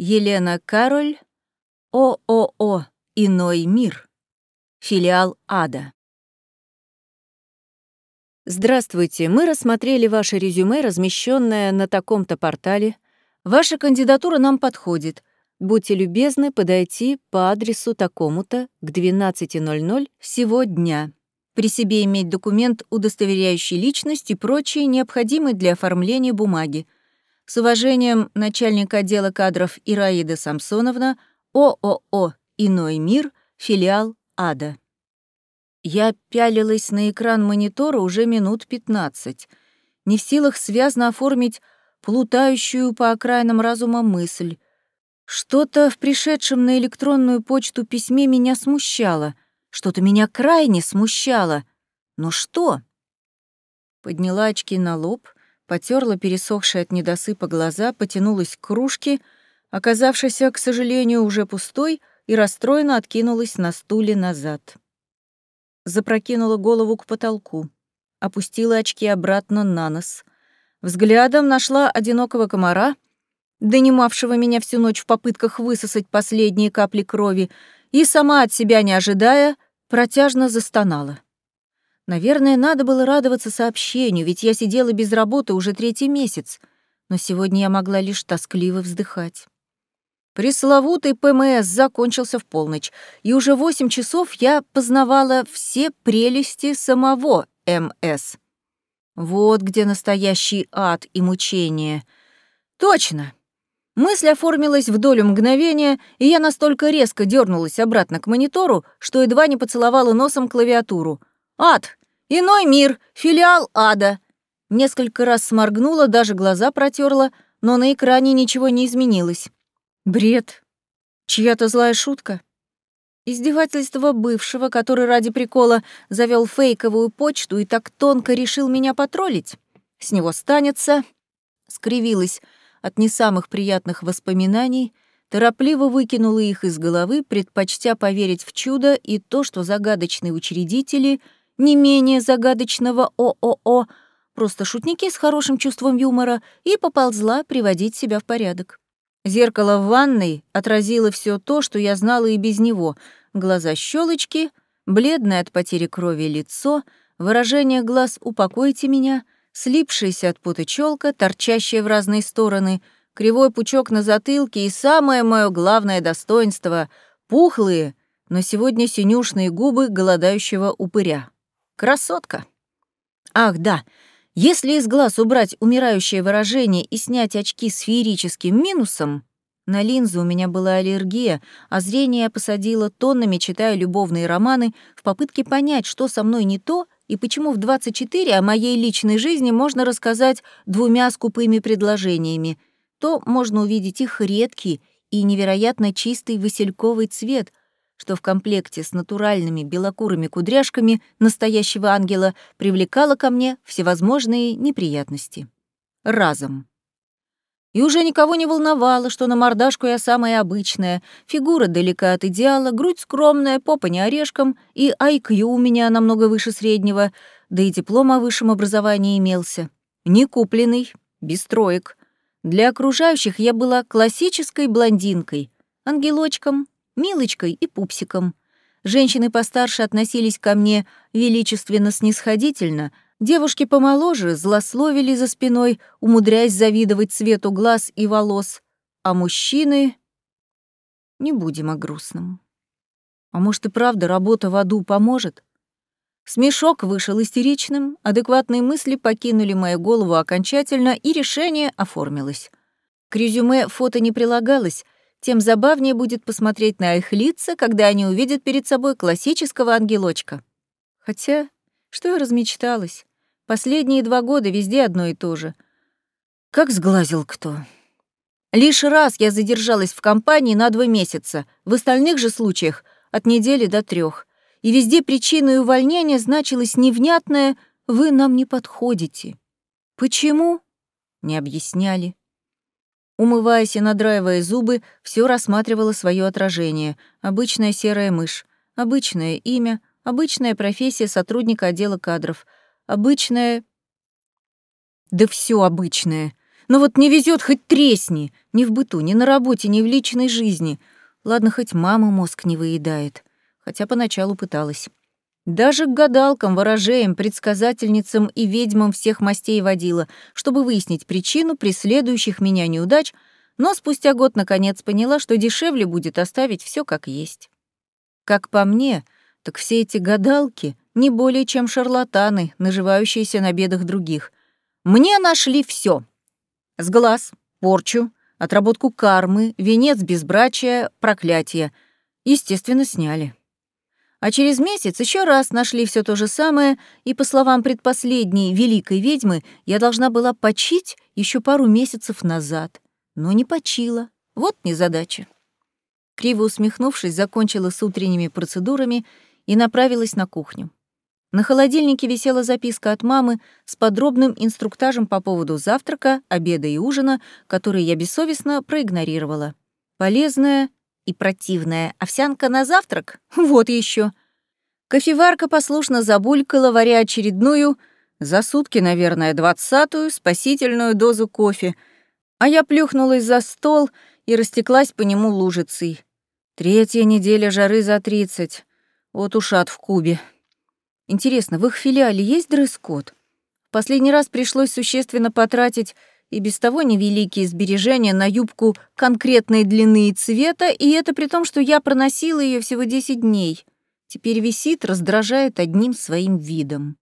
Елена Кароль, ООО «Иной мир», филиал ада. Здравствуйте, мы рассмотрели ваше резюме, размещенное на таком-то портале. Ваша кандидатура нам подходит. Будьте любезны подойти по адресу такому-то к 12:00 сего дня. При себе иметь документ, удостоверяющий личность и прочие необходимые для оформления бумаги. С уважением, начальник отдела кадров Ираида Самсоновна, ООО «Иной мир», филиал ада. Я пялилась на экран монитора уже минут 15, не в силах связно оформить плутающую по окраинам разума мысль. Что-то в пришедшем на электронную почту письме меня смущало, что-то меня крайне смущало. Но что? Подняла очки на лоб, потёрла пересохшие от недосыпа глаза, потянулась к кружке, оказавшейся, к сожалению, уже пустой, и расстроенно откинулась на стуле назад. Запрокинула голову к потолку, опустила очки обратно на нос. Взглядом нашла одинокого комара, донимавшего меня всю ночь в попытках высосать последние капли крови, и, сама от себя не ожидая, протяжно застонала. Наверное, надо было радоваться сообщению, ведь я сидела без работы уже 3-й месяц, но сегодня я могла лишь тоскливо вздыхать. Пресловутый ПМС закончился в полночь, и уже 8 часов я познавала все прелести самого МС. Вот где настоящий ад и мучение. Точно! Мысль оформилась в долю мгновения, и я настолько резко дернулась обратно к монитору, что едва не поцеловала носом клавиатуру. «Ад! Иной мир! Филиал ада!» Несколько раз сморгнула, даже глаза протерла, но на экране ничего не изменилось. Бред. Чья-то злая шутка. Издевательство бывшего, который ради прикола завёл фейковую почту и так тонко решил меня потроллить. С него станется. Скривилась от не самых приятных воспоминаний, торопливо выкинула их из головы, предпочтя поверить в чудо и то, что загадочные учредители не менее загадочного ООО просто шутники с хорошим чувством юмора, и поползла приводить себя в порядок. Зеркало в ванной отразило все то, что я знала и без него. Глаза-щёлочки, бледное от потери крови лицо, выражение глаз «упокойте меня», слипшаяся от пота чёлка, торчащая в разные стороны, кривой пучок на затылке и самое моё главное достоинство — пухлые, но сегодня синюшные губы голодающего упыря. Красотка! Ах, да! Если из глаз убрать умирающее выражение и снять очки с феерическим минусом, на линзы у меня была аллергия, а зрение я посадила тоннами, читая любовные романы, в попытке понять, что со мной не то и почему в 24 о моей личной жизни можно рассказать 2 скупыми предложениями, то можно увидеть их редкий и невероятно чистый васильковый цвет, что в комплекте с натуральными белокурыми кудряшками настоящего ангела привлекало ко мне всевозможные неприятности. Разом. И уже никого не волновало, что на мордашку я самая обычная, фигура далека от идеала, грудь скромная, попа не орешком, и IQ у меня намного выше среднего, да и диплом о высшем образовании имелся. Не купленный, без троек. Для окружающих я была классической блондинкой, ангелочком, милочкой и пупсиком. Женщины постарше относились ко мне величественно-снисходительно, девушки помоложе злословили за спиной, умудряясь завидовать цвету глаз и волос, а мужчины... Не будем о грустном. А может и правда работа в аду поможет? Смешок вышел истеричным, адекватные мысли покинули мою голову окончательно, и решение оформилось. К резюме фото не прилагалось, тем забавнее будет посмотреть на их лица, когда они увидят перед собой классического ангелочка. Хотя, что я размечталась? Последние 2 года везде одно и то же. Как сглазил кто. Лишь раз я задержалась в компании на 2 месяца, в остальных же случаях — от недели до 3. И везде причиной увольнения значилось невнятное «вы нам не подходите». Почему? Не объясняли. Умываясь и надраивая зубы, все рассматривала свое отражение. Обычная серая мышь, обычное имя, обычная профессия сотрудника отдела кадров, обычное... Да все обычное. Но вот не везет, хоть тресни. Ни в быту, ни на работе, ни в личной жизни. Ладно, хоть мама мозг не выедает. Хотя поначалу пыталась. Даже к гадалкам, ворожеям, предсказательницам и ведьмам всех мастей водила, чтобы выяснить причину преследующих меня неудач, но спустя год наконец поняла, что дешевле будет оставить все как есть. Как по мне, так все эти гадалки не более чем шарлатаны, наживающиеся на бедах других. Мне нашли все: сглаз, порчу, отработку кармы, венец безбрачия, проклятие. Естественно, сняли. А через месяц еще раз нашли все то же самое, и, по словам предпоследней великой ведьмы, я должна была почить еще пару месяцев назад. Но не почила. Вот незадача. Криво усмехнувшись, закончила с утренними процедурами и направилась на кухню. На холодильнике висела записка от мамы с подробным инструктажем по поводу завтрака, обеда и ужина, который я бессовестно проигнорировала. Полезная и противная овсянка на завтрак? Вот еще. Кофеварка послушно забулькала, варя очередную, за сутки, наверное, 20-ю, спасительную дозу кофе, а я плюхнулась за стол и растеклась по нему лужицей. 3-я неделя жары за 30. Вот уж ад в кубе. Интересно, в их филиале есть дресс-код? В последний раз пришлось существенно потратить и без того невеликие сбережения на юбку конкретной длины и цвета, и это при том, что я проносила ее всего 10 дней. Теперь висит, раздражает одним своим видом.